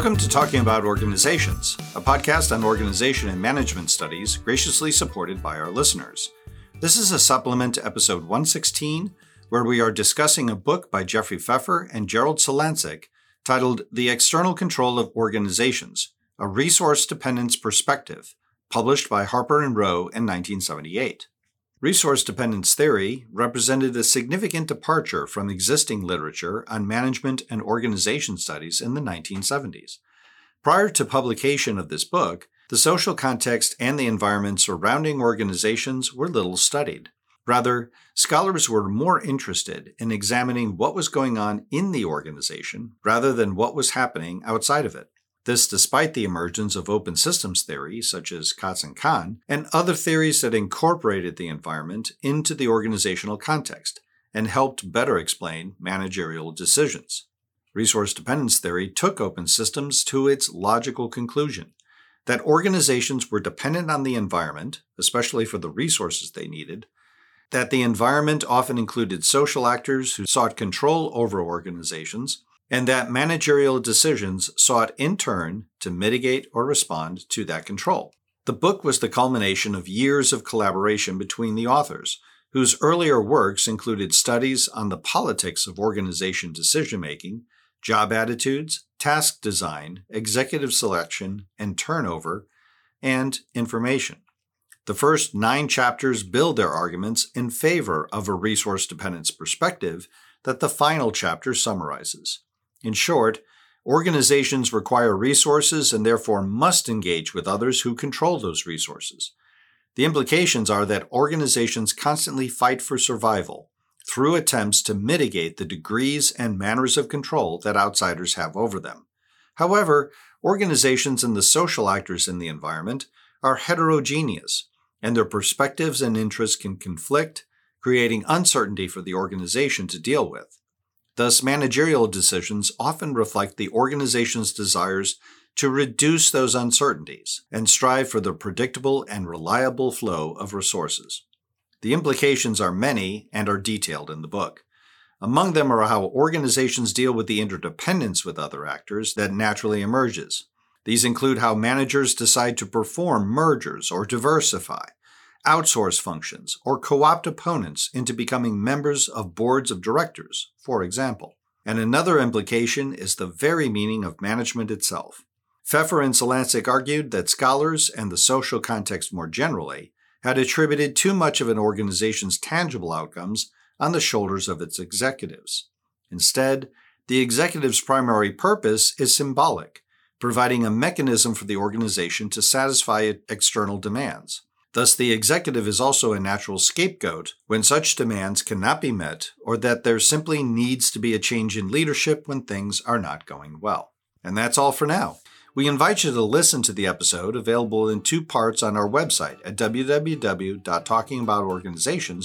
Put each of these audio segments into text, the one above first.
Welcome to Talking About Organizations, a podcast on organization and management studies graciously supported by our listeners. This is a supplement to episode 116, where we are discussing a book by Jeffrey Pfeffer and Gerald Salancik titled The External Control of Organizations, a Resource Dependence Perspective, published by Harper and Row in 1978. Resource dependence theory represented a significant departure from existing literature on management and organization studies in the 1970s. Prior to publication of this book, the social context and the environment surrounding organizations were little studied. Rather, scholars were more interested in examining what was going on in the organization rather than what was happening outside of it. This despite the emergence of open systems theory, such as Katz-Kahn, and other theories that incorporated the environment into the organizational context and helped better explain managerial decisions. Resource dependence theory took open systems to its logical conclusion that organizations were dependent on the environment, especially for the resources they needed, that the environment often included social actors who sought control over organizations, and that managerial decisions sought in turn to mitigate or respond to that control. The book was the culmination of years of collaboration between the authors, whose earlier works included studies on the politics of organization decision-making, job attitudes, task design, executive selection and turnover, and information. The first 9 chapters build their arguments in favor of a resource dependence perspective that the final chapter summarizes. In short, organizations require resources and therefore must engage with others who control those resources. The implications are that organizations constantly fight for survival through attempts to mitigate the degrees and manners of control that outsiders have over them. However, organizations and the social actors in the environment are heterogeneous, and their perspectives and interests can conflict, creating uncertainty for the organization to deal with. Thus, managerial decisions often reflect the organization's desires to reduce those uncertainties and strive for the predictable and reliable flow of resources. The implications are many and are detailed in the book. Among them are how organizations deal with the interdependence with other actors that naturally emerges. These include how managers decide to perform mergers or diversify, outsource functions, or co-opt opponents into becoming members of boards of directors, for example. And another implication is the very meaning of management itself. Pfeffer and Salancik argued that scholars and the social context more generally had attributed too much of an organization's tangible outcomes on the shoulders of its executives. Instead, the executive's primary purpose is symbolic, providing a mechanism for the organization to satisfy external demands. Thus, the executive is also a natural scapegoat when such demands cannot be met or that there simply needs to be a change in leadership when things are not going well. And that's all for now. We invite you to listen to the episode, available in 2 parts on our website at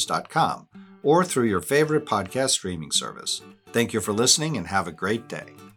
www.talkingaboutorganizations.com or through your favorite podcast streaming service. Thank you for listening and have a great day.